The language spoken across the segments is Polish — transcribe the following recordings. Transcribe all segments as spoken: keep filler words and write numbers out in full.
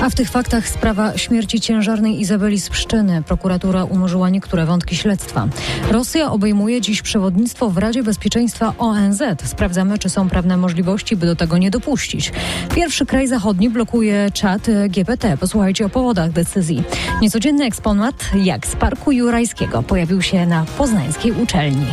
A w tych faktach sprawa śmierci ciężarnej Izabeli z Pszczyny. Prokuratura umorzyła niektóre wątki śledztwa. Rosja obejmuje dziś przewodnictwo w Radzie Bezpieczeństwa O N Z. Sprawdzamy, czy są prawne możliwości, by do tego nie dopuścić. Pierwszy kraj zachodni blokuje czat G P T. Posłuchajcie o powodach decyzji. Niecodzienny eksponat, jak z Parku Jurajskiego, pojawił się na poznańskiej uczelni.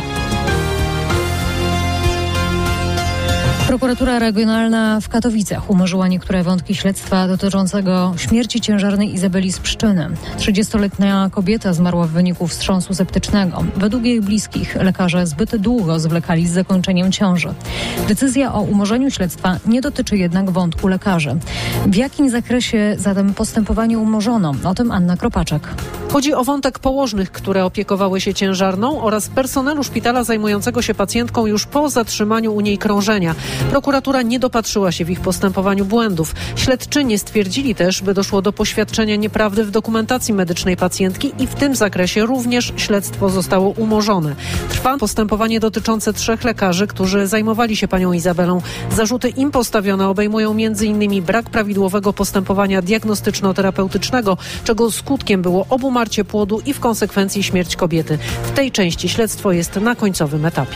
Prokuratura Regionalna w Katowicach umorzyła niektóre wątki śledztwa dotyczącego śmierci ciężarnej Izabeli z Pszczyny. trzydziestoletnia kobieta zmarła w wyniku wstrząsu septycznego. Według jej bliskich lekarze zbyt długo zwlekali z zakończeniem ciąży. Decyzja o umorzeniu śledztwa nie dotyczy jednak wątku lekarzy. W jakim zakresie zatem postępowanie umorzono? O tym Anna Kropaczek. Chodzi o wątek położnych, które opiekowały się ciężarną oraz personelu szpitala zajmującego się pacjentką już po zatrzymaniu u niej krążenia. Prokuratura nie dopatrzyła się w ich postępowaniu błędów. Śledczyni stwierdzili też, by doszło do poświadczenia nieprawdy w dokumentacji medycznej pacjentki i w tym zakresie również śledztwo zostało umorzone. Trwa postępowanie dotyczące trzech lekarzy, którzy zajmowali się panią Izabelą. Zarzuty im postawione obejmują m.in. brak prawidłowego postępowania diagnostyczno-terapeutycznego, czego skutkiem było obumarcie płodu i w konsekwencji śmierć kobiety. W tej części śledztwo jest na końcowym etapie.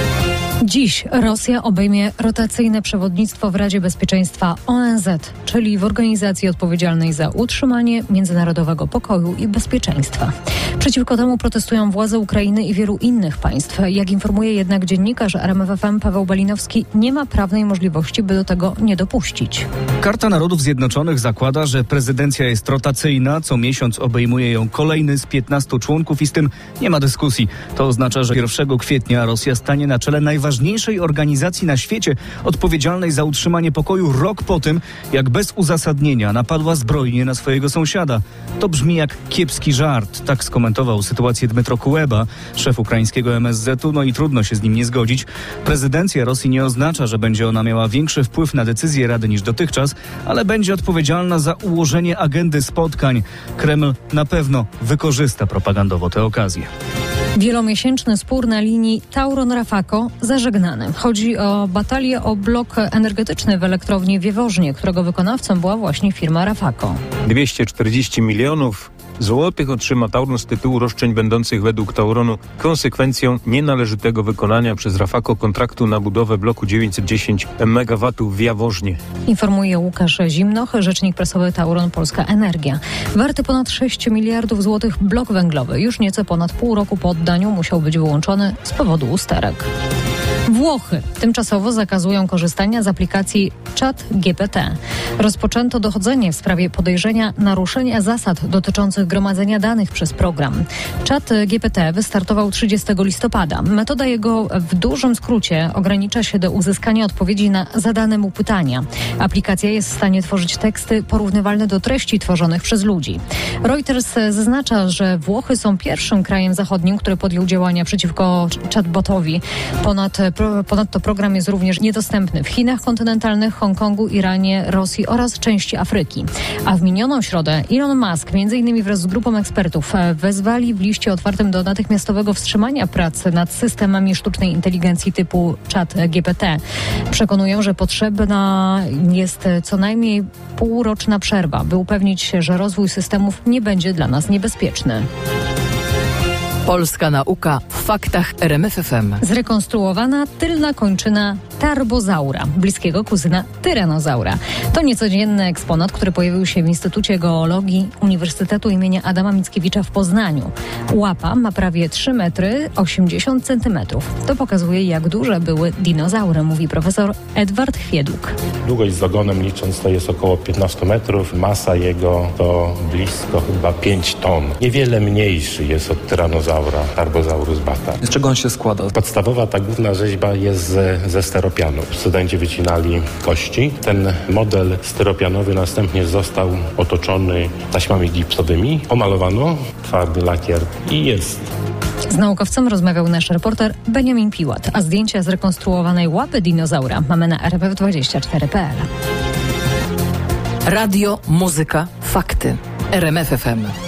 Dziś Rosja obejmie rotacyjne przewodnictwo w Radzie Bezpieczeństwa O N Z, czyli w organizacji odpowiedzialnej za utrzymanie międzynarodowego pokoju i bezpieczeństwa. Przeciwko temu protestują władze Ukrainy i wielu innych państw. Jak informuje jednak dziennikarz R M F F M Paweł Balinowski, nie ma prawnej możliwości, by do tego nie dopuścić. Karta Narodów Zjednoczonych zakłada, że prezydencja jest rotacyjna, co miesiąc obejmuje ją kolejny z piętnastu członków i z tym nie ma dyskusji. To oznacza, że pierwszego kwietnia Rosja stanie na czele najważniejszej najważniejszej organizacji na świecie, odpowiedzialnej za utrzymanie pokoju rok po tym, jak bez uzasadnienia napadła zbrojnie na swojego sąsiada. To brzmi jak kiepski żart. Tak skomentował sytuację Dmytro Kuleba, szef ukraińskiego M S Z u, no i trudno się z nim nie zgodzić. Prezydencja Rosji nie oznacza, że będzie ona miała większy wpływ na decyzje Rady niż dotychczas, ale będzie odpowiedzialna za ułożenie agendy spotkań. Kreml na pewno wykorzysta propagandowo tę okazję. Wielomiesięczny spór na linii Tauron-Rafako zażegnany. Chodzi o batalię o blok energetyczny w elektrowni w Jaworznie, którego wykonawcą była właśnie firma Rafako. dwieście czterdzieści milionów złotych otrzyma Tauron z tytułu roszczeń będących według Tauronu konsekwencją nienależytego wykonania przez Rafako kontraktu na budowę bloku dziewięćset dziesięć megawatów w Jaworznie. Informuje Łukasz Zimnoch, rzecznik prasowy Tauron Polska Energia. Warty ponad sześć miliardów złotych blok węglowy już nieco ponad pół roku po oddaniu musiał być wyłączony z powodu usterek. Włochy tymczasowo zakazują korzystania z aplikacji Czat G P T. Rozpoczęto dochodzenie w sprawie podejrzenia naruszenia zasad dotyczących gromadzenia danych przez program. Czat G P T wystartował trzydziestego listopada. Metoda jego w dużym skrócie ogranicza się do uzyskania odpowiedzi na zadane mu pytania. Aplikacja jest w stanie tworzyć teksty porównywalne do treści tworzonych przez ludzi. Reuters zaznacza, że Włochy są pierwszym krajem zachodnim, który podjął działania przeciwko chatbotowi. Ponad Ponadto program jest również niedostępny w Chinach kontynentalnych, Hongkongu, Iranie, Rosji oraz części Afryki. A w minioną środę Elon Musk, między innymi wraz z grupą ekspertów, wezwali w liście otwartym do natychmiastowego wstrzymania pracy nad systemami sztucznej inteligencji typu Czat G P T. Przekonują, że potrzebna jest co najmniej półroczna przerwa, by upewnić się, że rozwój systemów nie będzie dla nas niebezpieczny. Polska nauka w faktach R M F F M. Zrekonstruowana tylna kończyna tarbozaura, bliskiego kuzyna tyranozaura. To niecodzienny eksponat, który pojawił się w Instytucie Geologii Uniwersytetu im. Adama Mickiewicza w Poznaniu. Łapa ma prawie trzy metry osiemdziesiąt centymetrów. To pokazuje, jak duże były dinozaury, mówi profesor Edward Chwieduk. Długość z ogonem licząc to jest około piętnaście metrów. Masa jego to blisko chyba pięć ton. Niewiele mniejszy jest od tyranozaura. Tarbosaurus bata. Z czego on się składa? Podstawowa, ta główna rzeźba jest ze, ze steropianu. Studenci wycinali kości. Ten model steropianowy następnie został otoczony taśmami gipsowymi. Omalowano twardy lakier i jest. Z naukowcem rozmawiał nasz reporter Beniamin Piłat, a zdjęcia zrekonstruowanej łapy dinozaura mamy na r p f dwadzieścia cztery kropka p l. Radio, muzyka, fakty. R M F F M.